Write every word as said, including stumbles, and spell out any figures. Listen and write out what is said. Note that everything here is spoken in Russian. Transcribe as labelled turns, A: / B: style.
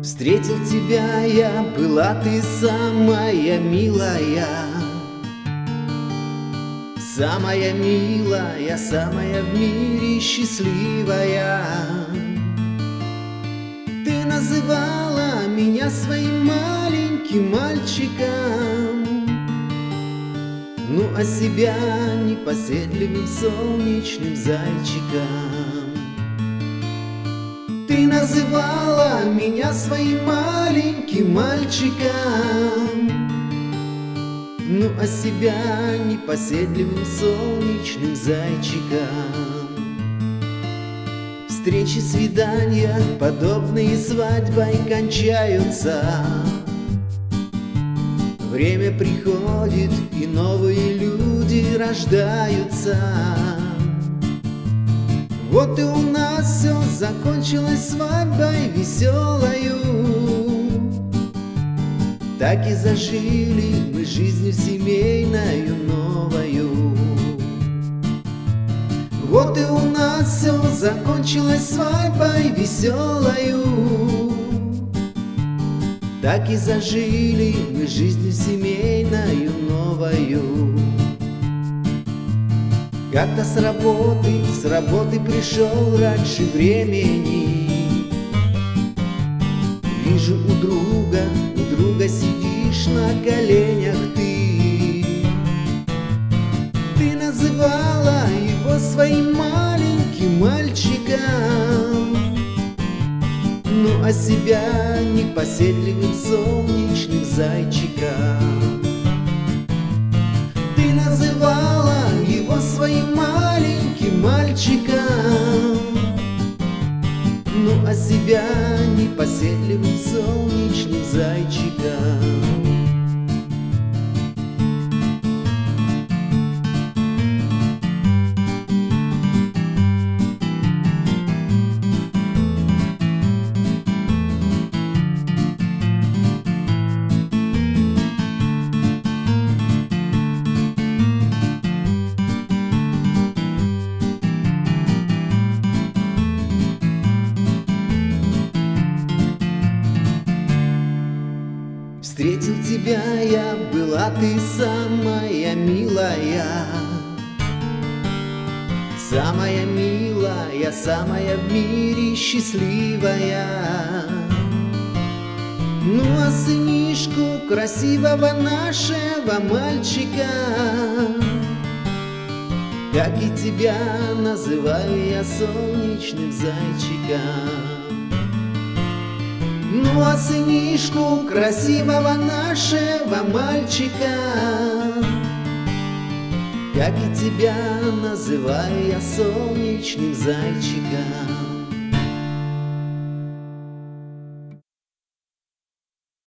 A: Встретил тебя я, была ты самая милая, самая милая, самая в мире счастливая. Ты называла меня своим маленьким мальчиком, ну а себя непоседливым солнечным зайчиком. Ты называла меня своим маленьким мальчиком, ну а себя непоседливым солнечным зайчиком. Встречи, свидания, подобные свадьбой, кончаются. Время приходит, и новые люди рождаются. Вот и у нас все закончилось свадьбой веселою. Так и зажили мы жизнью семейною новою. Вот и у нас все закончилось свадьбой веселою. Так и зажили мы жизнью семейною новою. Как-то с работы, с работы пришел раньше времени. Вижу у друга, у друга сидишь на коленях ты. Ты называла его своим маленьким мальчиком, ну а себя непоседливым солнечным зайчиком. Ты называла его своим маленьким мальчиком, ну а себя непоседливым солнечным зайчиком. Встретил тебя я, была ты самая милая, самая милая, самая в мире счастливая. Ну а сынишку красивого нашего мальчика, как и тебя называю я солнечным зайчиком. Ну а сынишку красивого нашего мальчика, как и тебя называю я солнечным зайчиком.